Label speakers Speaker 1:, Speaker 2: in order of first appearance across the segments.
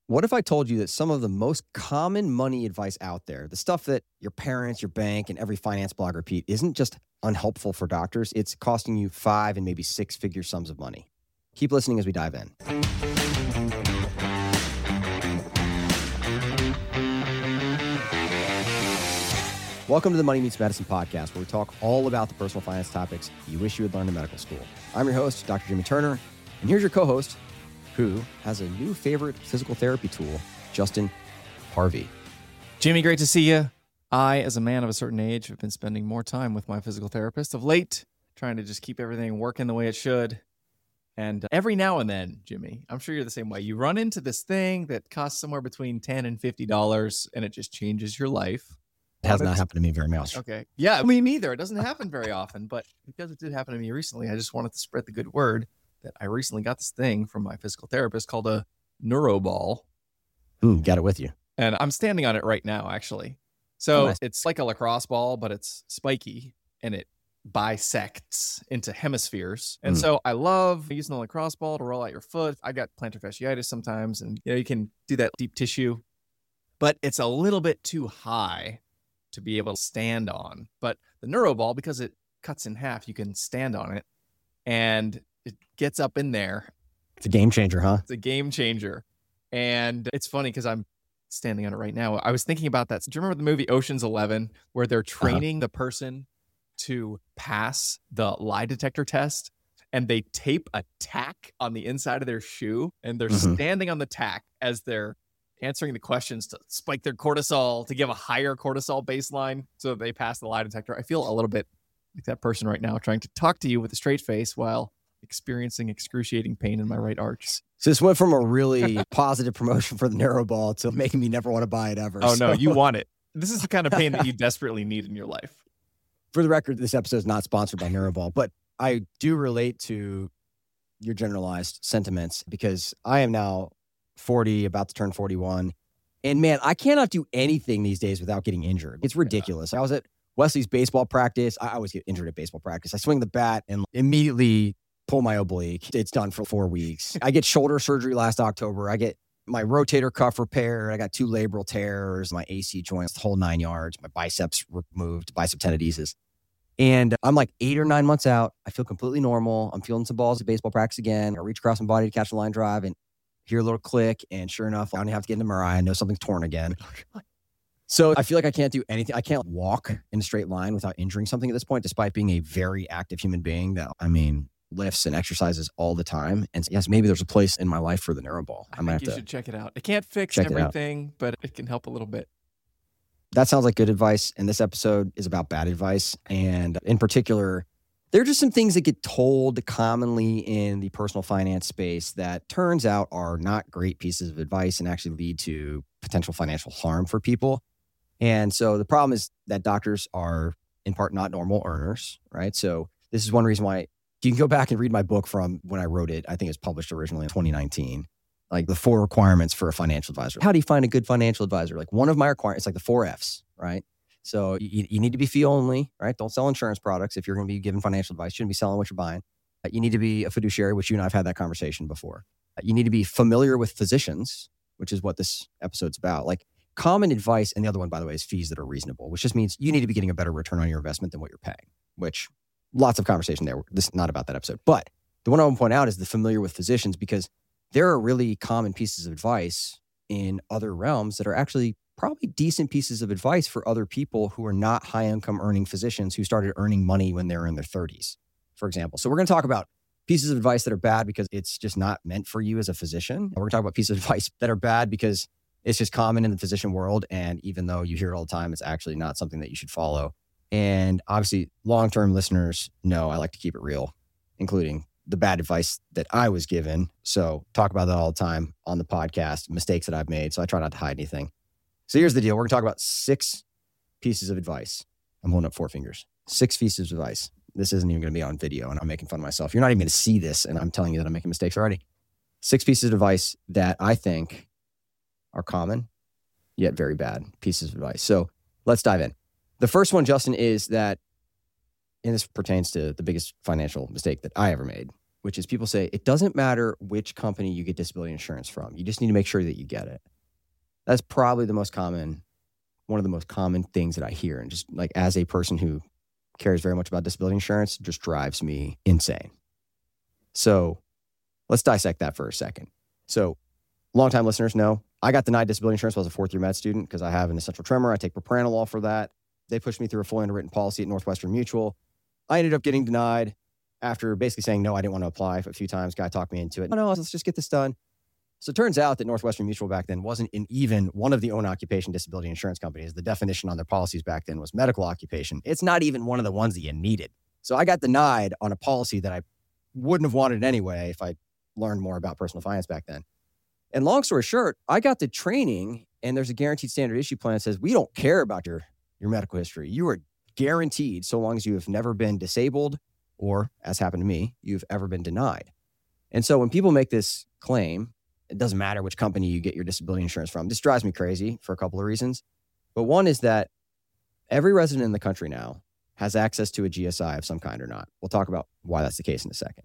Speaker 1: What if I told you that some of the most common money advice out there, the stuff that your parents, your bank, and every finance blog repeat, isn't just unhelpful for doctors, it's costing you 5 and maybe 6-figure sums of money? Keep listening as we dive in. Welcome to the Money Meets Medicine podcast, where we talk all about the personal finance topics you wish you had learned in medical school. I'm your host, Dr. Jimmy Turner, and here's your co-host, who has a new favorite physical therapy tool, Justin Harvey.
Speaker 2: Jimmy, great to see you. I, as a man of a certain age, have been spending more time with my physical therapist of late, trying to just keep everything working the way it should. And every now and then, Jimmy, I'm sure you're the same way. You run into this thing that costs somewhere between $10 and $50, and it just changes your life.
Speaker 1: It has not happened to me very much.
Speaker 2: Okay. Yeah, me neither. It doesn't happen very often, but because it did happen to me recently, I just wanted to spread the good word that I recently got this thing from my physical therapist called a NeuroBall.
Speaker 1: Got it with you.
Speaker 2: And I'm standing on it right now, actually. So It's like a lacrosse ball, but it's spiky and it bisects into hemispheres. And so I love using the lacrosse ball to roll out your foot. I got plantar fasciitis sometimes, and you can do that deep tissue, but it's a little bit too high to be able to stand on. But the NeuroBall, because it cuts in half, you can stand on it and it gets up in there.
Speaker 1: It's a game changer, huh?
Speaker 2: It's a game changer. And it's funny because I'm standing on it right now. I was thinking about that. Do you remember the movie Ocean's 11, where they're training the person to pass the lie detector test, and they tape a tack on the inside of their shoe, and they're standing on the tack as they're answering the questions to spike their cortisol, to give a higher cortisol baseline so that they pass the lie detector. I feel a little bit like that person right now, trying to talk to you with a straight face while experiencing excruciating pain in my right arch.
Speaker 1: So this went from a really positive promotion for the NeuroBall to making me never want to buy it ever.
Speaker 2: Oh, no, you want it. This is the kind of pain that you desperately need in your life.
Speaker 1: For the record, this episode is not sponsored by NeuroBall, but I do relate to your generalized sentiments because I am now 40, about to turn 41. And man, I cannot do anything these days without getting injured. It's ridiculous. I was at Wesley's baseball practice. I always get injured at baseball practice. I swing the bat and immediately pull my oblique. It's done for 4 weeks. I get shoulder surgery last October. I get my rotator cuff repaired. I got 2 labral tears, my AC joints, the whole 9 yards, my biceps removed, bicep tenodesis. And I'm like 8 or 9 months out. I feel completely normal. I'm feeling some balls at baseball practice again. I reach across my body to catch the line drive and hear a little click. And sure enough, I only have to get in the MRI. I know something's torn again. So I feel like I can't do anything. I can't walk in a straight line without injuring something at this point, despite being a very active human being that, lifts and exercises all the time. And yes, maybe there's a place in my life for the NeuroBall.
Speaker 2: I think you should check it out. It can't fix everything, but it can help a little bit.
Speaker 1: That sounds like good advice. And this episode is about bad advice. And in particular, there are just some things that get told commonly in the personal finance space that turns out are not great pieces of advice and actually lead to potential financial harm for people. And so the problem is that doctors are in part not normal earners, right? So this is one reason why you can go back and read my book from when I wrote it. I think it's published originally in 2019. Like the 4 requirements for a financial advisor. How do you find a good financial advisor? Like one of my requirements, it's like the 4 F's, right? So you need to be fee only, right? Don't sell insurance products if you're going to be giving financial advice. You shouldn't be selling what you're buying. You need to be a fiduciary, which you and I have had that conversation before. You need to be familiar with physicians, which is what this episode's about. Like common advice, and the other one, by the way, is fees that are reasonable, which just means you need to be getting a better return on your investment than what you're paying, which lots of conversation there. This is not about that episode. But the one I want to point out is the familiar with physicians, because there are really common pieces of advice in other realms that are actually probably decent pieces of advice for other people who are not high income earning physicians who started earning money when they were in their 30s, for example. So we're going to talk about pieces of advice that are bad because it's just not meant for you as a physician. We're going to talk about pieces of advice that are bad because it's just common in the physician world. And even though you hear it all the time, it's actually not something that you should follow. And obviously, long-term listeners know I like to keep it real, including the bad advice that I was given. So talk about that all the time on the podcast, mistakes that I've made. So I try not to hide anything. So here's the deal. We're going to talk about 6 pieces of advice. I'm holding up 4 fingers. 6 pieces of advice. This isn't even going to be on video, and I'm making fun of myself. You're not even going to see this, and I'm telling you that I'm making mistakes already. 6 pieces of advice that I think are common, yet very bad pieces of advice. So let's dive in. The first one, Justin, is that, and this pertains to the biggest financial mistake that I ever made, which is people say it doesn't matter which company you get disability insurance from. You just need to make sure that you get it. That's probably one of the most common things that I hear. And just like as a person who cares very much about disability insurance, just drives me insane. So let's dissect that for a second. So longtime listeners know I got denied disability insurance when I was a fourth-year med student because I have an essential tremor. I take propranolol for that. They pushed me through a fully underwritten policy at Northwestern Mutual. I ended up getting denied after basically saying, no, I didn't want to apply a few times. Guy talked me into it. No, let's just get this done. So it turns out that Northwestern Mutual back then wasn't in even one of the own occupation disability insurance companies. The definition on their policies back then was medical occupation. It's not even one of the ones that you needed. So I got denied on a policy that I wouldn't have wanted anyway if I learned more about personal finance back then. And long story short, I got the training and there's a guaranteed standard issue plan that says we don't care about your medical history. You are guaranteed so long as you have never been disabled or, as happened to me, you've ever been denied. And so when people make this claim, it doesn't matter which company you get your disability insurance from. This drives me crazy for a couple of reasons. But one is that every resident in the country now has access to a GSI of some kind or not. We'll talk about why that's the case in a second.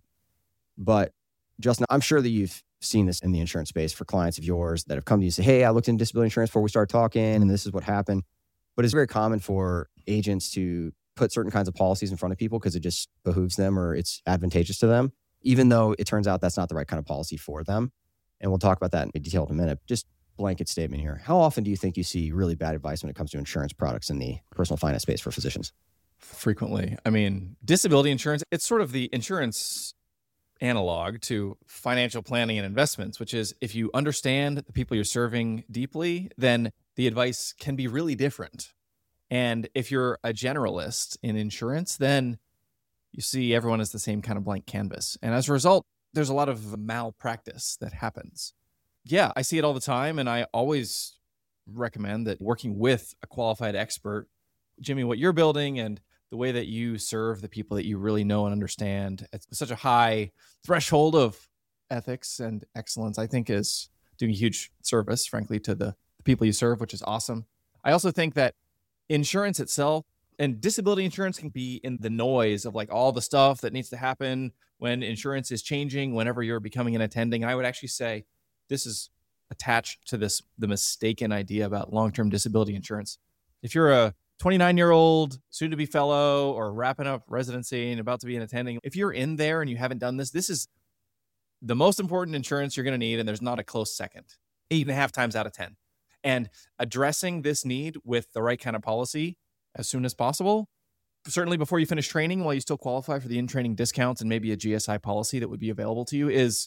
Speaker 1: But Justin, I'm sure that you've seen this in the insurance space for clients of yours that have come to you and say, hey, I looked into disability insurance before we started talking and this is what happened. But it's very common for agents to put certain kinds of policies in front of people because it just behooves them or it's advantageous to them, even though it turns out that's not the right kind of policy for them. And we'll talk about that in detail in a minute. Just blanket statement here. How often do you think you see really bad advice when it comes to insurance products in the personal finance space for physicians?
Speaker 2: Frequently. I mean, disability insurance, it's sort of the insurance analog to financial planning and investments, which is if you understand the people you're serving deeply, then the advice can be really different. And if you're a generalist in insurance, then you see everyone as the same kind of blank canvas. And as a result, there's a lot of malpractice that happens. Yeah, I see it all the time. And I always recommend that working with a qualified expert, Jimmy, what you're building and the way that you serve the people that you really know and understand at such a high threshold of ethics and excellence, I think is doing a huge service, frankly, to the people you serve, which is awesome. I also think that insurance itself and disability insurance can be in the noise of like all the stuff that needs to happen when insurance is changing, whenever you're becoming an attending. I would actually say this is attached to the mistaken idea about long-term disability insurance. If you're a 29-year-old soon-to-be fellow or wrapping up residency and about to be an attending, if you're in there and you haven't done this, this is the most important insurance you're going to need, and there's not a close second, 8.5 times out of 10. And addressing this need with the right kind of policy as soon as possible, certainly before you finish training, while you still qualify for the in-training discounts and maybe a GSI policy that would be available to you, is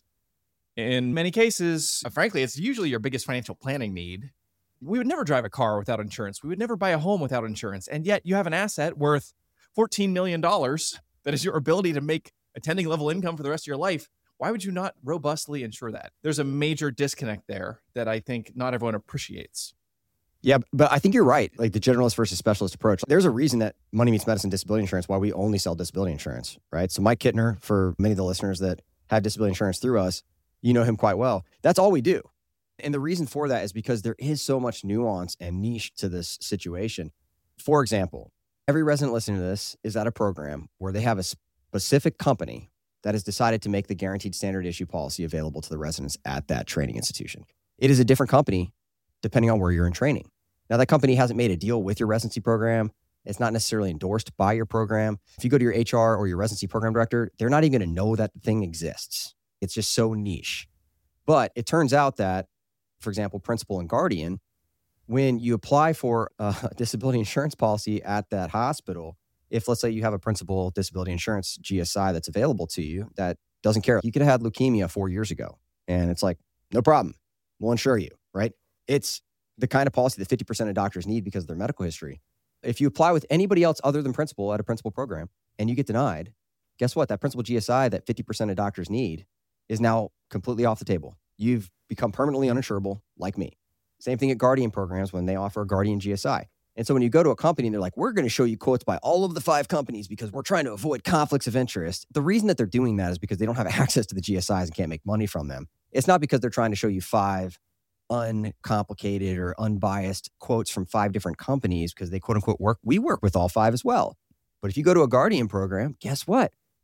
Speaker 2: in many cases, frankly, it's usually your biggest financial planning need. We would never drive a car without insurance. We would never buy a home without insurance. And yet you have an asset worth $14 million that is your ability to make attending level income for the rest of your life. Why would you not robustly insure that? There's a major disconnect there that I think not everyone appreciates.
Speaker 1: Yeah, but I think you're right. Like the generalist versus specialist approach. There's a reason that Money Meets Medicine disability insurance, why we only sell disability insurance, right? So Mike Kittner, for many of the listeners that have disability insurance through us, you know him quite well. That's all we do. And the reason for that is because there is so much nuance and niche to this situation. For example, every resident listening to this is at a program where they have a specific company that has decided to make the guaranteed standard issue policy available to the residents at that training institution. It is a different company depending on where you're in training. Now, that company hasn't made a deal with your residency program. It's not necessarily endorsed by your program. If you go to your HR or your residency program director, they're not even going to know that the thing exists. It's just so niche. But it turns out that, for example, Principal and Guardian, when you apply for a disability insurance policy at that hospital, if let's say you have a Principal disability insurance GSI that's available to you that doesn't care, you could have had leukemia 4 years ago. And it's like, no problem. We'll insure you, right? It's the kind of policy that 50% of doctors need because of their medical history. If you apply with anybody else other than Principal at a Principal program and you get denied, guess what? That Principal GSI that 50% of doctors need is now completely off the table. You've become permanently uninsurable like me. Same thing at Guardian programs when they offer a Guardian GSI. And so when you go to a company and they're like, we're going to show you quotes by all of the 5 companies because we're trying to avoid conflicts of interest. The reason that they're doing that is because they don't have access to the GSIs and can't make money from them. It's not because they're trying to show you 5 uncomplicated or unbiased quotes from 5 different companies because they quote unquote work. We work with all 5 as well. But if you go to a Guardian program, guess what?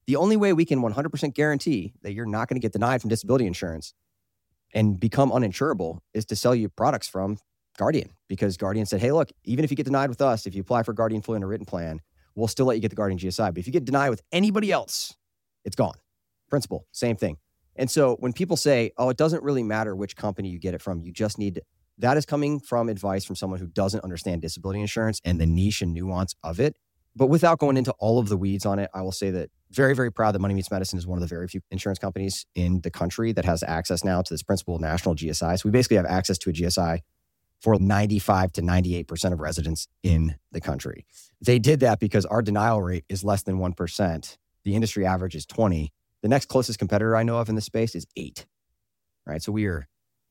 Speaker 1: The only way we can 100% guarantee that you're not going to get denied from disability insurance and become uninsurable is to sell you products from Guardian, because Guardian said, hey, look, even if you get denied with us, if you apply for Guardian fully underwritten plan, we'll still let you get the Guardian GSI. But if you get denied with anybody else, it's gone. Principle, same thing. And so when people say, oh, it doesn't really matter which company you get it from, you just need, that is coming from advice from someone who doesn't understand disability insurance and the niche and nuance of it. But without going into all of the weeds on it, I will say that very, very proud that Money Meets Medicine is one of the very few insurance companies in the country that has access now to this Principal national GSI. So we basically have access to a GSI for 95 to 98% of residents in the country. They did that because our denial rate is less than 1%. The industry average is 20. The next closest competitor I know of in this space is 8, right? So we are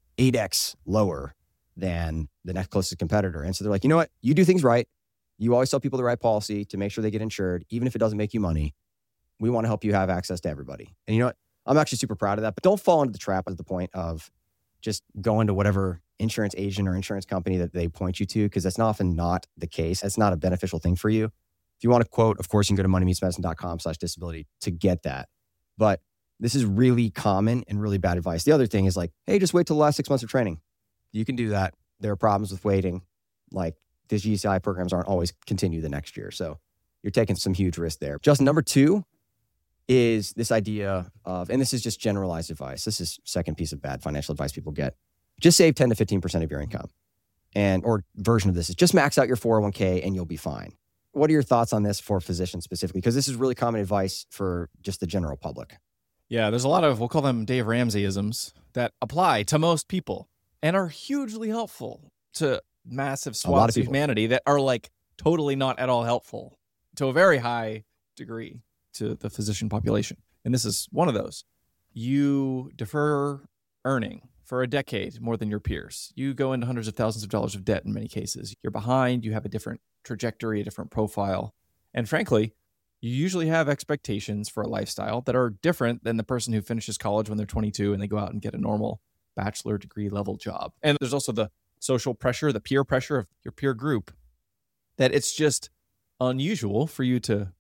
Speaker 1: 8x lower than the next closest competitor. And so they're like, you know what? You do things right. You always tell people the right policy to make sure they get insured, even if it doesn't make you money. We want to help you have access to everybody. And you know what? I'm actually super proud of that, but don't fall into the trap at the point of just going to whatever insurance agent or insurance company that they point you to, because that's often not the case. That's not a beneficial thing for you. If you want to quote, of course, you can go to moneymeetsmedicine.com/disability to get that. But this is really common and really bad advice. The other thing is like, hey, just wait till the last 6 months of training. You can do that. There are problems with waiting. Like the GCI programs aren't always continue the next year. So you're taking some huge risk there. Just number 2 is this idea of, and this is just generalized advice. This is second piece of bad financial advice people get. Just save 10 to 15% of your income. And, or version of this is just max out your 401k and you'll be fine. What are your thoughts on this for physicians specifically? Because this is really common advice for just the general public.
Speaker 2: Yeah, there's a lot of, we'll call them Dave Ramsey-isms that apply to most people and are hugely helpful to massive swaths of humanity that are like totally not at all helpful to a very high degree to the physician population. And this is one of those. You defer earning for a decade more than your peers. You go into hundreds of thousands of dollars of debt in many cases. You're behind, you have a different trajectory, a different profile. And frankly, you usually have expectations for a lifestyle that are different than the person who finishes college when they're 22 and they go out and get a normal bachelor degree level job. And there's also the social pressure, the peer pressure of your peer group, that it's just unusual for you to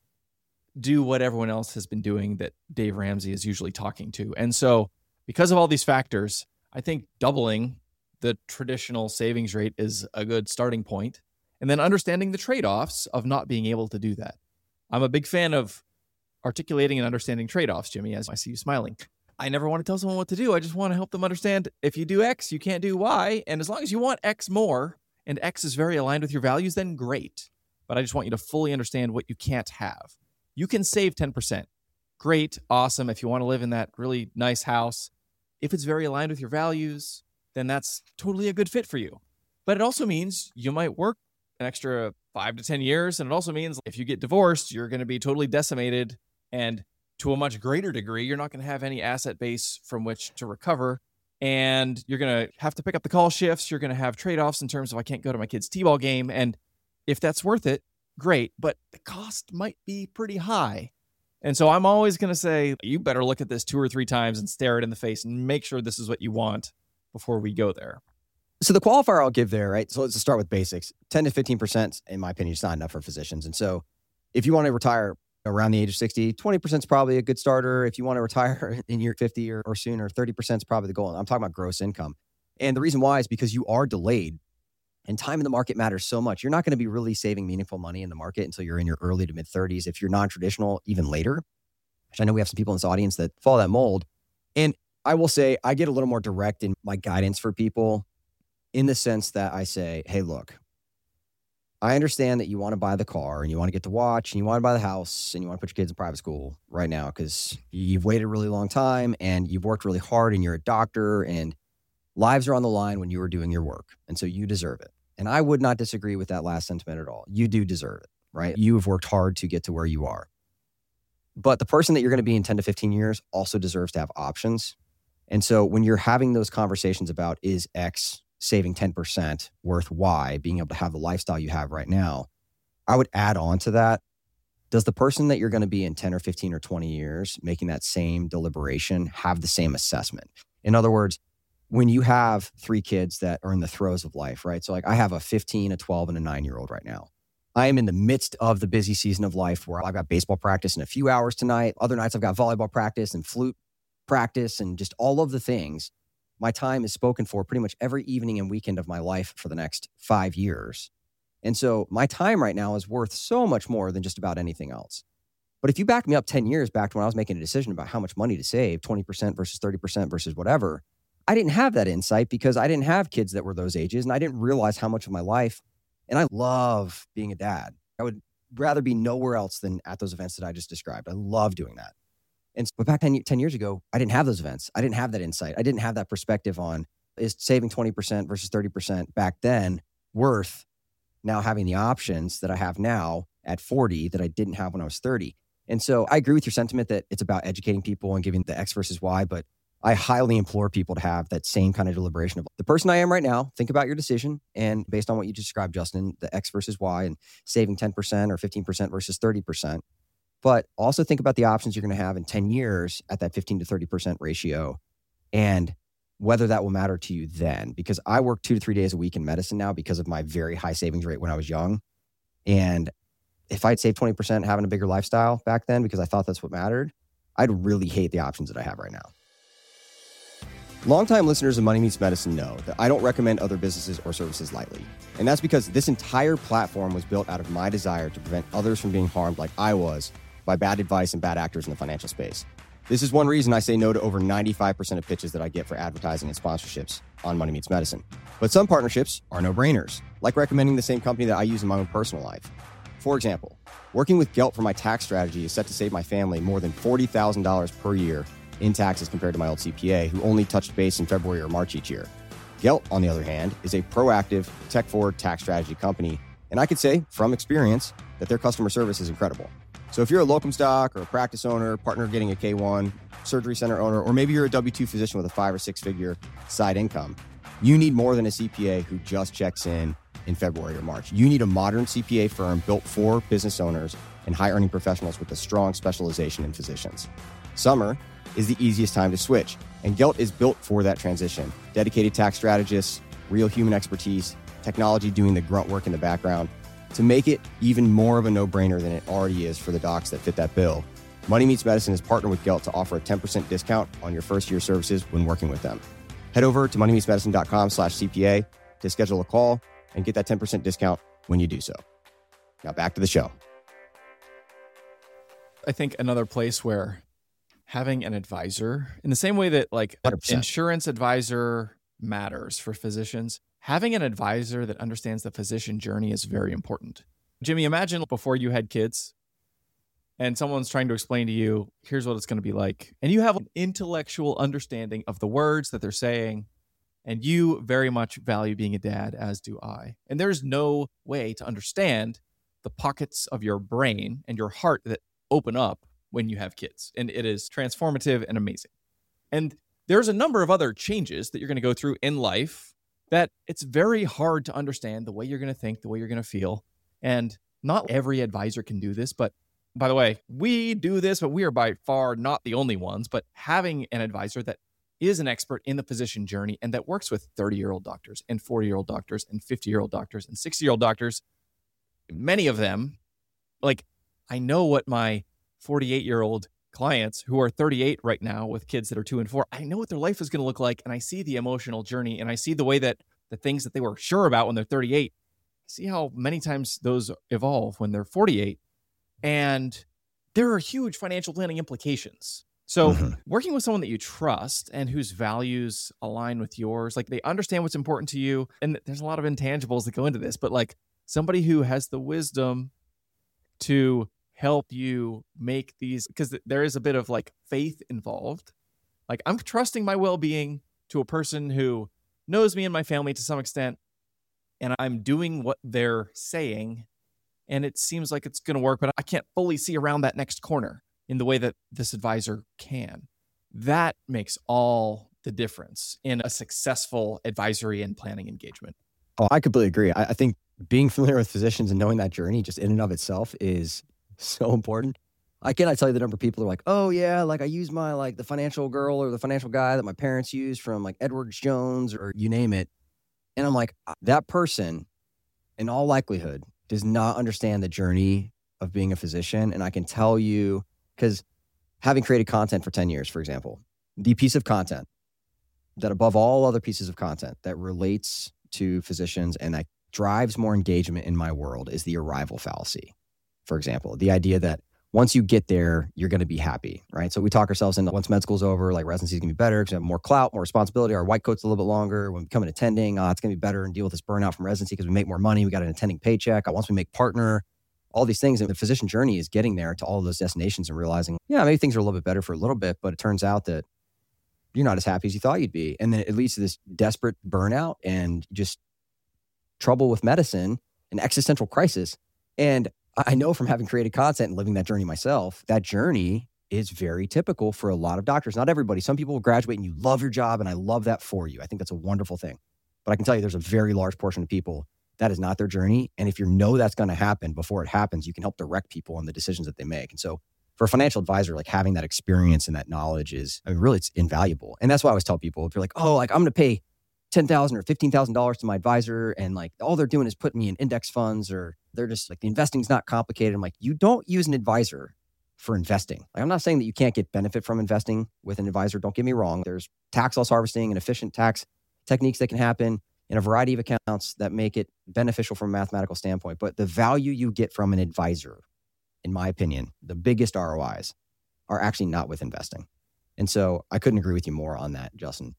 Speaker 2: do what everyone else has been doing that Dave Ramsey is usually talking to. And so because of all these factors, I think doubling the traditional savings rate is a good starting point. And then understanding the trade-offs of not being able to do that. I'm a big fan of articulating and understanding trade-offs, Jimmy, as I see you smiling. I never want to tell someone what to do. I just want to help them understand if you do X, you can't do Y. And as long as you want X more and X is very aligned with your values, then great. But I just want you to fully understand what you can't have. You can save 10%. Great, awesome. If you want to live in that really nice house, if it's very aligned with your values, then that's totally a good fit for you. But it also means you might work an extra 5 to 10 years. And it also means if you get divorced, you're going to be totally decimated. And to a much greater degree, you're not going to have any asset base from which to recover. And you're going to have to pick up the call shifts. You're going to have trade-offs in terms of I can't go to my kid's t-ball game. And if that's worth it, great. But the cost might be pretty high. And so I'm always going to say, you better look at this 2 or 3 times and stare it in the face and make sure this is what you want before we go there.
Speaker 1: So the qualifier I'll give there, right? So let's start with basics. 10 to 15%, in my opinion, is not enough for physicians. And so if you want to retire around the age of 60, 20% is probably a good starter. If you want to retire in year 50 or sooner, 30% is probably the goal. And I'm talking about gross income. And the reason why is because you are delayed and time in the market matters so much. You're not going to be really saving meaningful money in the market until you're in your early to mid 30s. If you're non-traditional, even later, which I know we have some people in this audience that follow that mold. And I will say I get a little more direct in my guidance for people in the sense that I say, hey, look, I understand that you want to buy the car and you want to get to watch and you want to buy the house and you want to put your kids in private school right now because you've waited a really long time and you've worked really hard and you're a doctor and lives are on the line when you were doing your work. And so you deserve it. And I would not disagree with that last sentiment at all. You do deserve it, right? You have worked hard to get to where you are. But the person that you're going to be in 10 to 15 years also deserves to have options. And so when you're having those conversations about is X saving 10% worth Y, being able to have the lifestyle you have right now, I would add on to that. Does the person that you're going to be in 10 or 15 or 20 years making that same deliberation have the same assessment? In other words, when you have 3 kids that are in the throes of life, right? So like I have a 15, a 12, and a 9-year-old right now. I am in the midst of the busy season of life where I've got baseball practice in a few hours tonight. Other nights I've got volleyball practice and flute practice and just all of the things. My time is spoken for pretty much every evening and weekend of my life for the next 5 years. And so my time right now is worth so much more than just about anything else. But if you back me up 10 years back to when I was making a decision about how much money to save, 20% versus 30% versus whatever, I didn't have that insight because I didn't have kids that were those ages and I didn't realize how much of my life. And I love being a dad. I would rather be nowhere else than at those events that I just described. I love doing that. But back 10 years ago, I didn't have those events. I didn't have that insight. I didn't have that perspective on is saving 20% versus 30% back then worth now having the options that I have now at 40 that I didn't have when I was 30. And so I agree with your sentiment that it's about educating people and giving the X versus Y, but I highly implore people to have that same kind of deliberation of the person I am right now. Think about your decision. And based on what you just described, Justin, the X versus Y and saving 10% or 15% versus 30%. But also think about the options you're going to have in 10 years at that 15 to 30% ratio and whether that will matter to you then. Because I work 2 to 3 days a week in medicine now because of my very high savings rate when I was young. And if I'd saved 20% having a bigger lifestyle back then because I thought that's what mattered, I'd really hate the options that I have right now. Longtime listeners of Money Meets Medicine know that I don't recommend other businesses or services lightly. And that's because this entire platform was built out of my desire to prevent others from being harmed like I was by bad advice and bad actors in the financial space. This is one reason I say no to over 95% of pitches that I get for advertising and sponsorships on Money Meets Medicine. But some partnerships are no-brainers, like recommending the same company that I use in my own personal life. For example, working with Gelt for my tax strategy is set to save my family more than $40,000 per year in taxes compared to my old CPA, who only touched base in February or March each year. Gelt, on the other hand, is a proactive, tech-forward tax strategy company, and I could say, from experience, that their customer service is incredible. So if you're a locum stock or a practice owner, partner getting a K-1, surgery center owner, or maybe you're a W-2 physician with a 5 or 6 figure side income, you need more than a CPA who just checks in February or March. You need a modern CPA firm built for business owners and high-earning professionals with a strong specialization in physicians. Summer is the easiest time to switch, and Gelt is built for that transition. Dedicated tax strategists, real human expertise, technology doing the grunt work in the background. To make it even more of a no-brainer than it already is for the docs that fit that bill, Money Meets Medicine has partnered with Gelt to offer a 10% discount on your first year services when working with them. Head over to moneymeetsmedicine.com/CPA to schedule a call and get that 10% discount when you do so. Now back to the show.
Speaker 2: I think another place where having an advisor, in the same way that like an
Speaker 1: 100%.
Speaker 2: insurance advisor matters for physicians, having an advisor that understands the physician journey is very important. Jimmy, imagine before you had kids and someone's trying to explain to you, here's what it's going to be like. And you have an intellectual understanding of the words that they're saying. And you very much value being a dad, as do I. And there's no way to understand the pockets of your brain and your heart that open up when you have kids. And it is transformative and amazing. And there's a number of other changes that you're going to go through in life that it's very hard to understand the way you're going to think, the way you're going to feel. And not every advisor can do this. But by the way, we do this, but we are by far not the only ones. But having an advisor that is an expert in the physician journey and that works with 30-year-old doctors and 40-year-old doctors and 50-year-old doctors and 60-year-old doctors, many of them, like I know what my 48-year-old clients who are 38 right now with kids that are 2 and 4, I know what their life is going to look like. And I see the emotional journey and I see the way that the things that they were sure about when they're 38, see how many times those evolve when they're 48. And there are huge financial planning implications. So working with someone that you trust and whose values align with yours, like they understand what's important to you. And there's a lot of intangibles that go into this, but like somebody who has the wisdom to help you make these, because there is a bit of like faith involved. Like I'm trusting my well-being to a person who knows me and my family to some extent, and I'm doing what they're saying, and it seems like it's going to work, but I can't fully see around that next corner in the way that this advisor can. That makes all the difference in a successful advisory and planning engagement.
Speaker 1: Oh, I completely agree. I think being familiar with physicians and knowing that journey just in and of itself is so important. I cannot tell you the number of people who are like, oh yeah, like I use my like the financial girl or the financial guy that my parents use from like Edwards Jones or you name it. And I'm like, that person in all likelihood does not understand the journey of being a physician. And I can tell you, because having created content for 10 years, for example, the piece of content that above all other pieces of content that relates to physicians and that drives more engagement in my world is the arrival fallacy. For example, the idea that once you get there, you're going to be happy, right? So we talk ourselves into once med school's over, like residency is going to be better because we have more clout, more responsibility. Our white coat's a little bit longer. When we become an attending, it's going to be better and deal with this burnout from residency because we make more money. We got an attending paycheck. Once we make partner, all these things. And the physician journey is getting there to all of those destinations and realizing, yeah, maybe things are a little bit better for a little bit, but it turns out that you're not as happy as you thought you'd be. And then it leads to this desperate burnout and just trouble with medicine and existential crisis. And I know from having created content and living that journey myself, that journey is very typical for a lot of doctors. Not everybody. Some people will graduate and you love your job, and I love that for you. I think that's a wonderful thing. But I can tell you there's a very large portion of people that is not their journey. And if you know that's going to happen before it happens, you can help direct people on the decisions that they make. And so for a financial advisor, like having that experience and that knowledge is, I mean, really, it's invaluable. And that's why I always tell people, if you're like, oh, like I'm going to pay $10,000 or $15,000 to my advisor, and like all they're doing is putting me in index funds, or they're just like, the investing's not complicated. I'm like, you don't use an advisor for investing. Like, I'm not saying that you can't get benefit from investing with an advisor. Don't get me wrong. There's tax loss harvesting and efficient tax techniques that can happen in a variety of accounts that make it beneficial from a mathematical standpoint. But the value you get from an advisor, in my opinion, the biggest ROIs are actually not with investing. And so I couldn't agree with you more on that, Justin.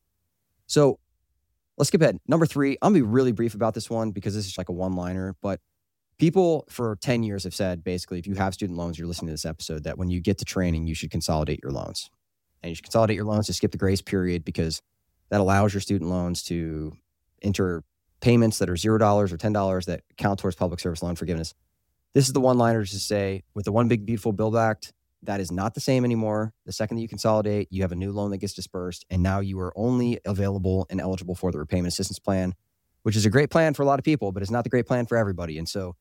Speaker 1: So let's skip ahead. Number 3, I'm going to be really brief about this one because this is like a one-liner, but people for 10 years have said, basically, if you have student loans, you're listening to this episode, that when you get to training, you should consolidate your loans. And you should consolidate your loans to skip the grace period because that allows your student loans to enter payments that are $0 or $10 that count towards public service loan forgiveness. This is the one-liner to say, with the One Big Beautiful Bill Act, that is not the same anymore. The second that you consolidate, you have a new loan that gets dispersed, and now you are only available and eligible for the repayment assistance plan, which is a great plan for a lot of people, but it's not the great plan for everybody. And so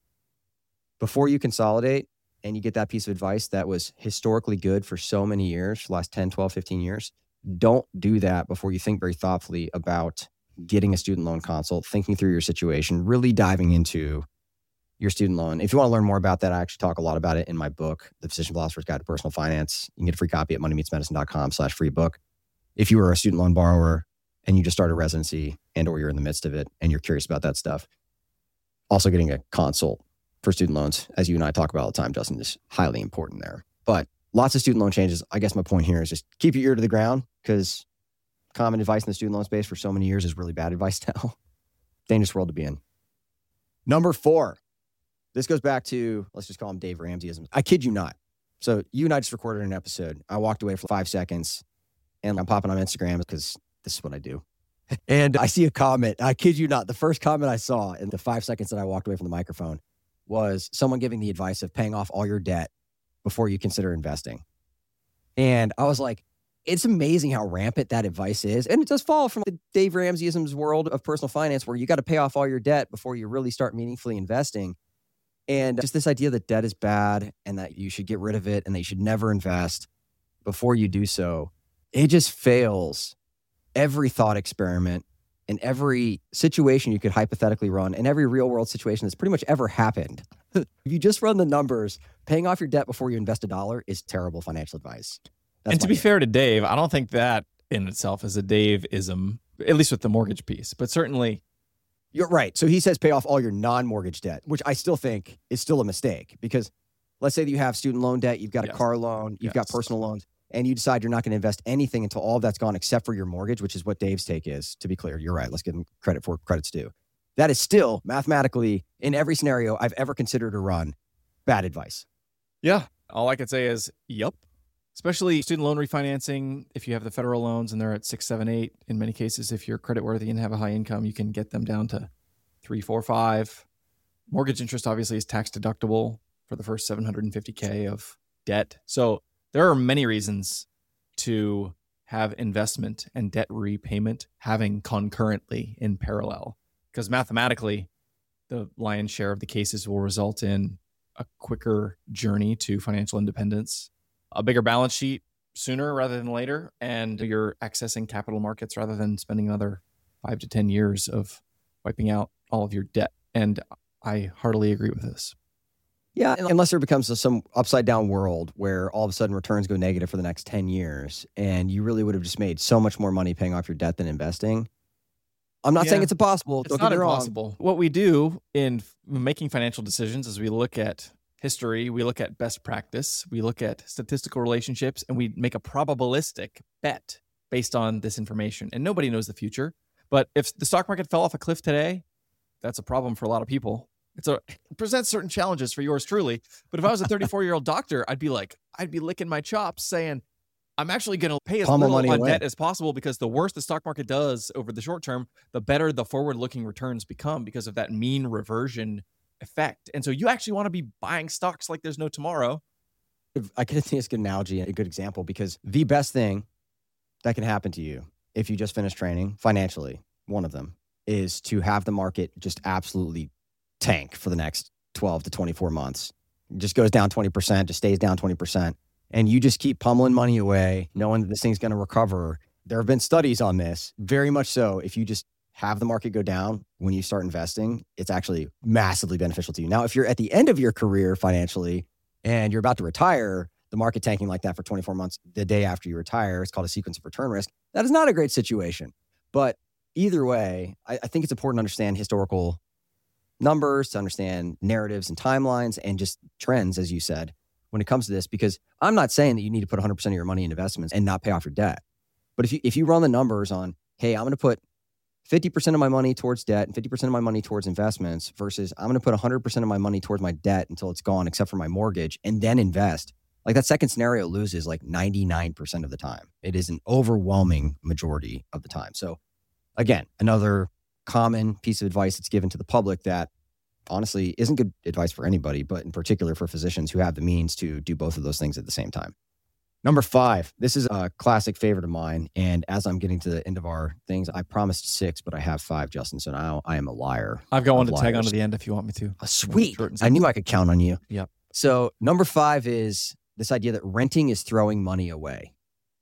Speaker 1: before you consolidate and you get that piece of advice that was historically good for so many years, last 10, 12, 15 years, don't do that before you think very thoughtfully about getting a student loan consult, thinking through your situation, really diving into your student loan. If you want to learn more about that, I actually talk a lot about it in my book, The Physician Philosopher's Guide to Personal Finance. You can get a free copy at moneymeetsmedicine.com/free book. If you are a student loan borrower and you just started residency and or you're in the midst of it and you're curious about that stuff, also getting a consult for student loans, as you and I talk about all the time, Justin, is highly important there. But lots of student loan changes. I guess my point here is just keep your ear to the ground, because common advice in the student loan space for so many years is really bad advice now. Dangerous world to be in. Number 4. This goes back to, let's just call him Dave Ramseyism. I kid you not. So you and I just recorded an episode. I walked away for 5 seconds and I'm popping on Instagram because this is what I do. And I see a comment. I kid you not. The first comment I saw in the 5 seconds that I walked away from the microphone was someone giving the advice of paying off all your debt before you consider investing. And I was like, it's amazing how rampant that advice is. And it does fall from the Dave Ramseyism's world of personal finance, where you got to pay off all your debt before you really start meaningfully investing. And just this idea that debt is bad and that you should get rid of it and that you should never invest before you do so, it just fails every thought experiment and every situation you could hypothetically run and every real world situation that's pretty much ever happened. If you just run the numbers, paying off your debt before you invest $1 is terrible financial advice.
Speaker 2: And to be fair to Dave, I don't think that in itself is a Dave-ism, at least with the mortgage piece, but certainly.
Speaker 1: You're right. So he says pay off all your non-mortgage debt, which I still think is still a mistake, because let's say that you have student loan debt, you've got a car loan, you've got personal loans, and you decide you're not going to invest anything until all of that's gone except for your mortgage, which is what Dave's take is, to be clear. You're right. Let's give him credit for credit's due. That is still mathematically, in every scenario I've ever considered to run, bad advice.
Speaker 2: Yeah. All I could say is, yep. Especially student loan refinancing. If you have the federal loans and they're at 6, 7, 8, in many cases, if you're creditworthy and have a high income, you can get them down to 3, 4, 5. Mortgage interest obviously is tax deductible for the first $750K of debt. So there are many reasons to have investment and debt repayment having concurrently in parallel, because mathematically, the lion's share of the cases will result in a quicker journey to financial independence, a bigger balance sheet sooner rather than later, and you're accessing capital markets rather than spending another 5 to 10 years of wiping out all of your debt. And I heartily agree with this.
Speaker 1: Yeah, unless there becomes some upside down world where all of a sudden returns go negative for the next 10 years and you really would have just made so much more money paying off your debt than investing. I'm not saying it's impossible.
Speaker 2: It's
Speaker 1: Don't
Speaker 2: not
Speaker 1: get me wrong.
Speaker 2: impossible. What we do in making financial decisions is we look at history, we look at best practice, we look at statistical relationships, and we make a probabilistic bet based on this information. And nobody knows the future. But if the stock market fell off a cliff today, that's a problem for a lot of people. It presents certain challenges for yours truly. But if I was a 34-year-old doctor, I'd be licking my chops saying, I'm actually going to pay as little on debt as possible, because the worse the stock market does over the short term, the better the forward-looking returns become because of that mean reversion effect. And so you actually want to be buying stocks like there's no tomorrow.
Speaker 1: I could think it's a good analogy, a good example, because the best thing that can happen to you if you just finish training financially, one of them, is to have the market just absolutely tank for the next 12 to 24 months. It just goes down 20%, just stays down 20%. And you just keep pummeling money away, knowing that this thing's going to recover. There have been studies on this, very much so. If you just have the market go down when you start investing, it's actually massively beneficial to you. Now, if you're at the end of your career financially and you're about to retire, the market tanking like that for 24 months, the day after you retire, it's called a sequence of return risk. That is not a great situation. But either way, I think it's important to understand historical numbers, to understand narratives and timelines and just trends, as you said, when it comes to this, because I'm not saying that you need to put 100% of your money in investments and not pay off your debt. But if you run the numbers on, hey, I'm going to put 50% of my money towards debt and 50% of my money towards investments versus I'm going to put 100% of my money towards my debt until it's gone, except for my mortgage, and then invest. Like that second scenario loses like 99% of the time. It is an overwhelming majority of the time. So again, another common piece of advice that's given to the public that honestly isn't good advice for anybody, but in particular for physicians who have the means to do both of those things at the same time. Number 5, this is a classic favorite of mine. And as I'm getting to the end of our things, I promised 6, but I have 5, Justin. So now I am a liar.
Speaker 2: I've got one to tag on to the end if you want me to.
Speaker 1: Sweet. I knew I could count on you.
Speaker 2: Yep.
Speaker 1: So number 5 is this idea that renting is throwing money away.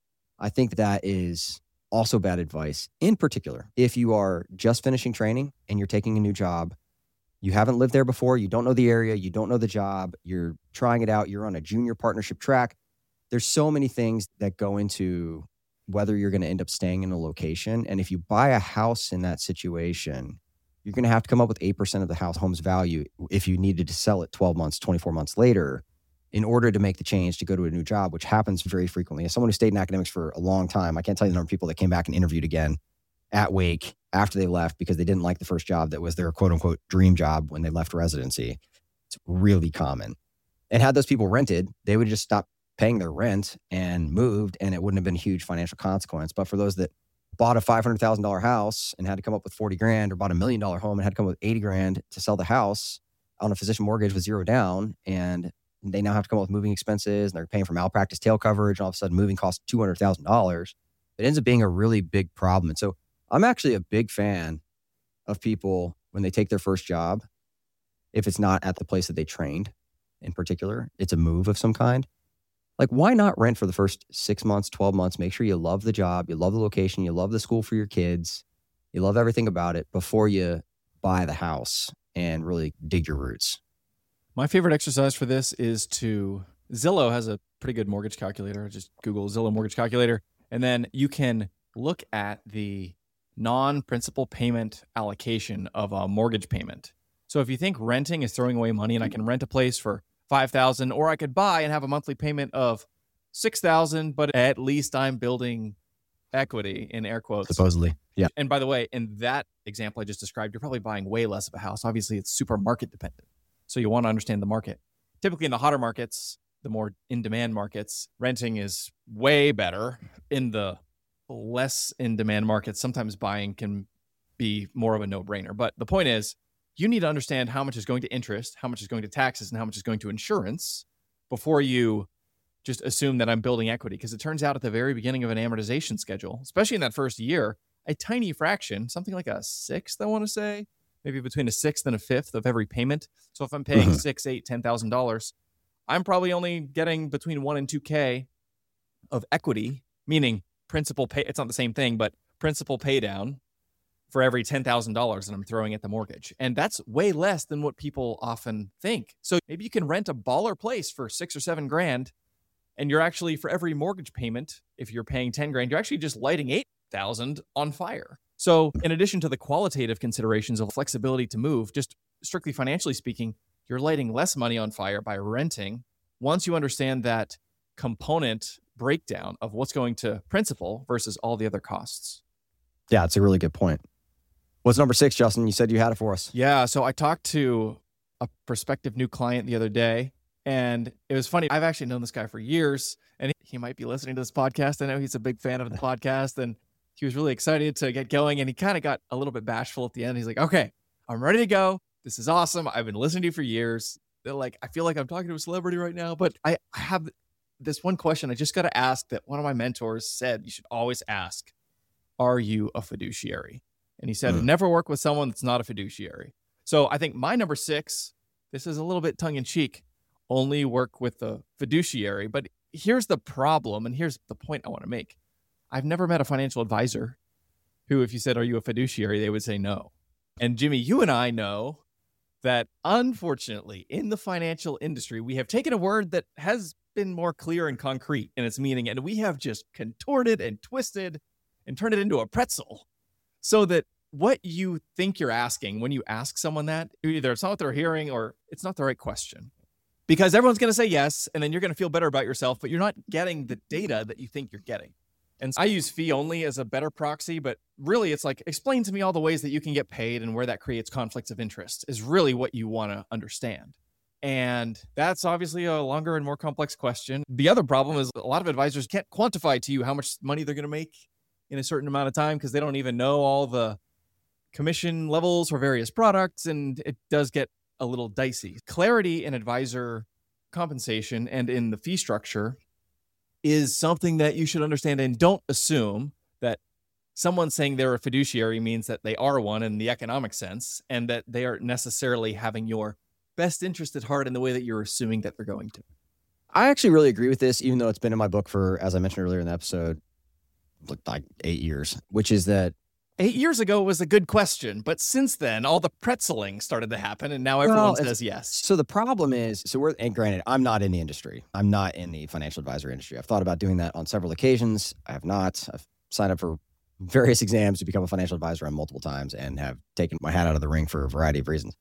Speaker 1: I think that is also bad advice. In particular, if you are just finishing training and you're taking a new job, you haven't lived there before, you don't know the area, you don't know the job, you're trying it out, you're on a junior partnership track. There's so many things that go into whether you're going to end up staying in a location. And if you buy a house in that situation, you're going to have to come up with 8% of the home's value if you needed to sell it 12 months, 24 months later in order to make the change to go to a new job, which happens very frequently. As someone who stayed in academics for a long time, I can't tell you the number of people that came back and interviewed again at Wake after they left because they didn't like the first job that was their quote unquote dream job when they left residency. It's really common. And had those people rented, they would just stop paying their rent and moved, and it wouldn't have been a huge financial consequence. But for those that bought a $500,000 house and had to come up with 40 grand, or bought $1 million home and had to come up with 80 grand to sell the house on a physician mortgage with 0 down, and they now have to come up with moving expenses and they're paying for malpractice tail coverage, and all of a sudden moving costs $200,000. It ends up being a really big problem. And so I'm actually a big fan of people when they take their first job, if it's not at the place that they trained in particular, it's a move of some kind. Like, why not rent for the first 6 months, 12 months? Make sure you love the job, you love the location, you love the school for your kids, you love everything about it before you buy the house and really dig your roots.
Speaker 2: My favorite exercise for this is Zillow has a pretty good mortgage calculator. Just Google Zillow mortgage calculator. And then you can look at the non-principal payment allocation of a mortgage payment. So if you think renting is throwing away money and I can rent a place for $5,000, or I could buy and have a monthly payment of $6,000, but at least I'm building equity in air quotes.
Speaker 1: Supposedly. Yeah.
Speaker 2: And by the way, in that example I just described, you're probably buying way less of a house. Obviously, it's super market dependent. So you want to understand the market. Typically in the hotter markets, the more in-demand markets, renting is way better. In the less in-demand markets, sometimes buying can be more of a no-brainer. But the point is, you need to understand how much is going to interest, how much is going to taxes, and how much is going to insurance before you just assume that I'm building equity. Because it turns out at the very beginning of an amortization schedule, especially in that first year, a tiny fraction, something like a sixth, I want to say, maybe between a sixth and a fifth of every payment. So if I'm paying $6,000, $8,000, $10,000, I'm probably only getting between $1,000 and $2,000 of equity, meaning principal pay. It's not the same thing, but principal pay down for every $10,000 that I'm throwing at the mortgage. And that's way less than what people often think. So maybe you can rent a baller place for 6 or 7 grand, and you're actually, for every mortgage payment, if you're paying 10 grand, you're actually just lighting 8,000 on fire. So in addition to the qualitative considerations of flexibility to move, just strictly financially speaking, you're lighting less money on fire by renting once you understand that component breakdown of what's going to principal versus all the other costs.
Speaker 1: Yeah, it's a really good point. What's number 6, Justin? You said you had it for us.
Speaker 2: Yeah, so I talked to a prospective new client the other day, and it was funny. I've actually known this guy for years, and he might be listening to this podcast. I know he's a big fan of the podcast, and he was really excited to get going, and he kind of got a little bit bashful at the end. He's like, okay, I'm ready to go. This is awesome. I've been listening to you for years. Like, I feel like I'm talking to a celebrity right now, but I have this one question I just got to ask that one of my mentors said you should always ask. Are you a fiduciary? And he said, never work with someone that's not a fiduciary. So I think my number 6, this is a little bit tongue in cheek, only work with the fiduciary. But here's the problem, and here's the point I want to make. I've never met a financial advisor who, if you said, are you a fiduciary, they would say no. And Jimmy, you and I know that unfortunately in the financial industry, we have taken a word that has been more clear and concrete in its meaning, and we have just contorted and twisted and turned it into a pretzel. So that what you think you're asking when you ask someone that, either it's not what they're hearing or it's not the right question. Because everyone's going to say yes, and then you're going to feel better about yourself, but you're not getting the data that you think you're getting. And I use fee only as a better proxy, but really it's like, explain to me all the ways that you can get paid and where that creates conflicts of interest is really what you want to understand. And that's obviously a longer and more complex question. The other problem is a lot of advisors can't quantify to you how much money they're going to make in a certain amount of time because they don't even know all the commission levels for various products, and it does get a little dicey. Clarity in advisor compensation and in the fee structure is something that you should understand, and don't assume that someone saying they're a fiduciary means that they are one in the economic sense and that they are necessarily having your best interest at heart in the way that you're assuming that they're going to.
Speaker 1: I actually really agree with this, even though it's been in my book for, as I mentioned earlier in the episode, like 8 years, which is that
Speaker 2: 8 years ago was a good question, but since then, all the pretzeling started to happen, and now everyone says yes.
Speaker 1: So the problem is, and granted, I'm not in the industry. I'm not in the financial advisor industry. I've thought about doing that on several occasions. I have not. I've signed up for various exams to become a financial advisor on multiple times and have taken my hat out of the ring for a variety of reasons.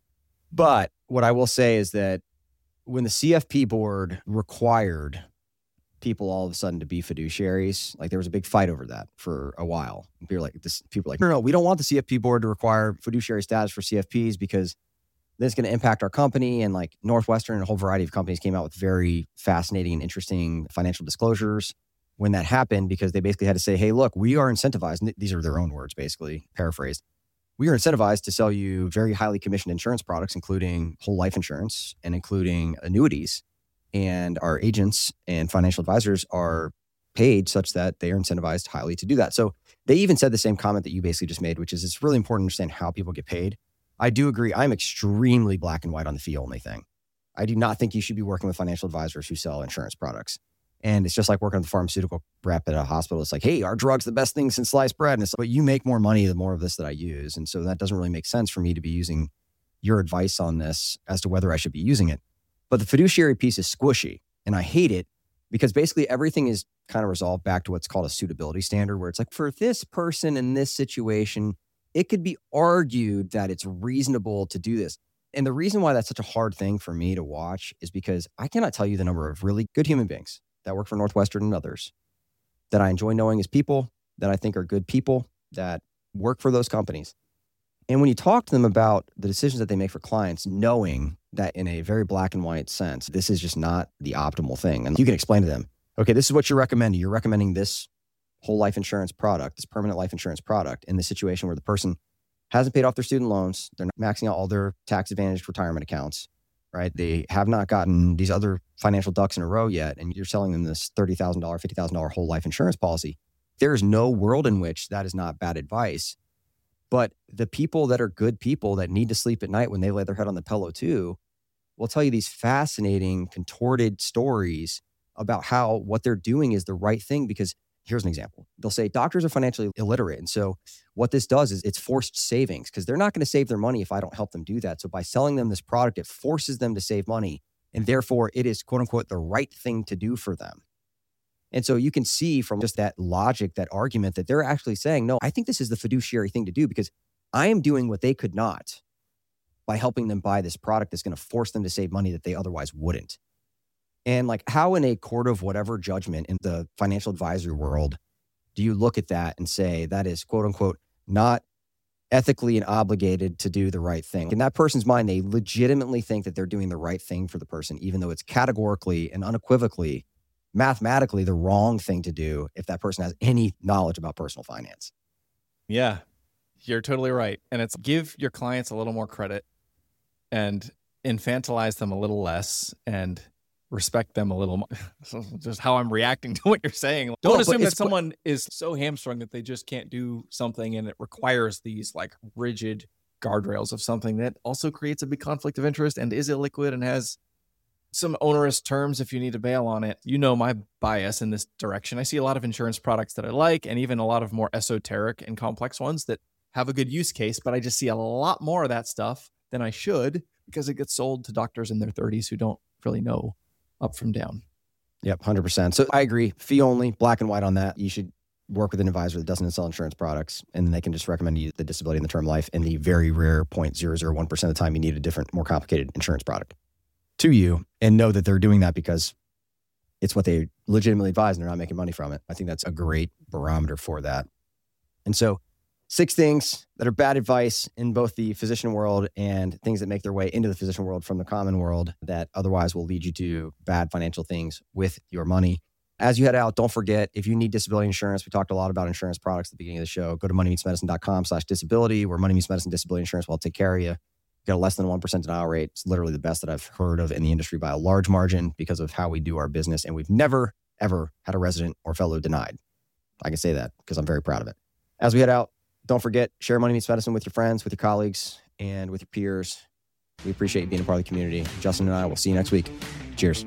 Speaker 1: But what I will say is that when the CFP board required people all of a sudden to be fiduciaries, like there was a big fight over that for a while. People were like, no, we don't want the CFP board to require fiduciary status for CFPs because then it's going to impact our company. And like Northwestern and a whole variety of companies came out with very fascinating and interesting financial disclosures when that happened, because they basically had to say, hey, look, we are incentivized. And these are their own words, basically paraphrased. We are incentivized to sell you very highly commissioned insurance products, including whole life insurance and including annuities. And our agents and financial advisors are paid such that they are incentivized highly to do that. So they even said the same comment that you basically just made, which is it's really important to understand how people get paid. I do agree. I'm extremely black and white on the fee only thing. I do not think you should be working with financial advisors who sell insurance products. And it's just like working with a pharmaceutical rep at a hospital. It's like, hey, our drug's the best thing since sliced bread. And it's like, but you make more money the more of this that I use. And so that doesn't really make sense for me to be using your advice on this as to whether I should be using it. But the fiduciary piece is squishy, and I hate it because basically everything is kind of resolved back to what's called a suitability standard, where it's like, for this person in this situation, it could be argued that it's reasonable to do this. And the reason why that's such a hard thing for me to watch is because I cannot tell you the number of really good human beings that work for Northwestern and others that I enjoy knowing as people, that I think are good people, that work for those companies. And when you talk to them about the decisions that they make for clients, knowing that in a very black and white sense, this is just not the optimal thing. And you can explain to them, okay, this is what you're recommending. You're recommending this whole life insurance product, this permanent life insurance product in the situation where the person hasn't paid off their student loans. They're not maxing out all their tax advantaged retirement accounts, right? They have not gotten these other financial ducks in a row yet. And you're selling them this $30,000, $50,000 whole life insurance policy. There is no world in which that is not bad advice. But the people that are good people that need to sleep at night when they lay their head on the pillow too, will tell you these fascinating, contorted stories about how what they're doing is the right thing because here's an example. They'll say doctors are financially illiterate. And so what this does is it's forced savings because they're not going to save their money if I don't help them do that. So by selling them this product, it forces them to save money. And therefore, it is, quote unquote, the right thing to do for them. And so you can see from just that logic, that argument, that they're actually saying, no, I think this is the fiduciary thing to do because I am doing what they could not by helping them buy this product that's going to force them to save money that they otherwise wouldn't. And like, how in a court of whatever judgment in the financial advisory world do you look at that and say that is, quote unquote, not ethically and obligated to do the right thing? In that person's mind, they legitimately think that they're doing the right thing for the person, even though it's categorically and unequivocally, mathematically, the wrong thing to do if that person has any knowledge about personal finance.
Speaker 2: Yeah, you're totally right. And it's give your clients a little more credit and infantilize them a little less and respect them a little more. Just how I'm reacting to what you're saying. Don't assume that someone is so hamstrung that they just can't do something and it requires these like rigid guardrails of something that also creates a big conflict of interest and is illiquid and has some onerous terms if you need to bail on it. You know my bias in this direction. I see a lot of insurance products that I like and even a lot of more esoteric and complex ones that have a good use case, but I just see a lot more of that stuff than I should because it gets sold to doctors in their 30s who don't really know up from down.
Speaker 1: Yep, 100%. So I agree. Fee only, black and white on that. You should work with an advisor that doesn't sell insurance products, and then they can just recommend you the disability and the term life in the very rare 0.001% of the time you need a different, more complicated insurance product to you, and know that they're doing that because it's what they legitimately advise and they're not making money from it. I think that's a great barometer for that. And so 6 things that are bad advice in both the physician world and things that make their way into the physician world from the common world that otherwise will lead you to bad financial things with your money. As you head out, don't forget, if you need disability insurance, we talked a lot about insurance products at the beginning of the show. Go to moneymeetsmedicine.com/disability, where Money Meets Medicine Disability Insurance will take care of you. Got a less than 1% denial rate. It's literally the best that I've heard of in the industry by a large margin because of how we do our business. And we've never, ever had a resident or fellow denied. I can say that because I'm very proud of it. As we head out, don't forget, share Money Meets Medicine with your friends, with your colleagues, and with your peers. We appreciate you being a part of the community. Justin and I will see you next week. Cheers.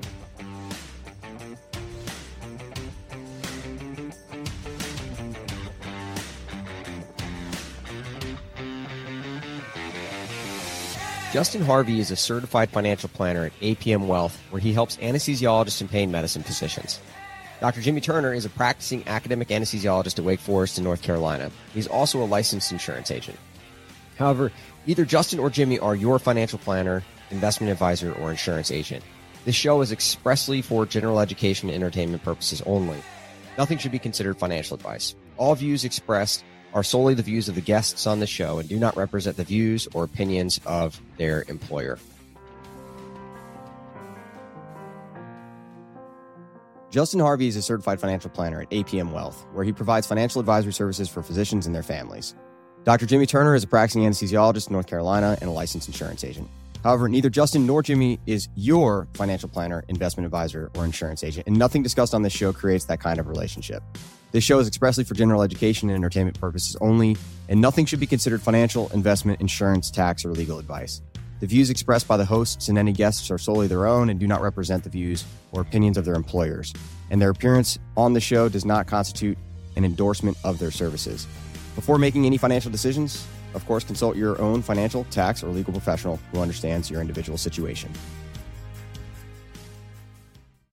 Speaker 3: Justin Harvey is a certified financial planner at APM Wealth, where he helps anesthesiologists and pain medicine physicians. Dr. Jimmy Turner is a practicing academic anesthesiologist at Wake Forest in North Carolina. He's also a licensed insurance agent. However, either Justin or Jimmy are your financial planner, investment advisor, or insurance agent. This show is expressly for general education and entertainment purposes only. Nothing should be considered financial advice. All views expressed are solely the views of the guests on the show and do not represent the views or opinions of their employer.
Speaker 1: Justin Harvey is a certified financial planner at APM Wealth, where he provides financial advisory services for physicians and their families. Dr. Jimmy Turner is a practicing anesthesiologist in North Carolina and a licensed insurance agent. However, neither Justin nor Jimmy is your financial planner, investment advisor, or insurance agent, and nothing discussed on this show creates that kind of relationship. This show is expressly for general education and entertainment purposes only, and nothing should be considered financial, investment, insurance, tax, or legal advice. The views expressed by the hosts and any guests are solely their own and do not represent the views or opinions of their employers, and their appearance on the show does not constitute an endorsement of their services. Before making any financial decisions, of course, consult your own financial, tax, or legal professional who understands your individual situation.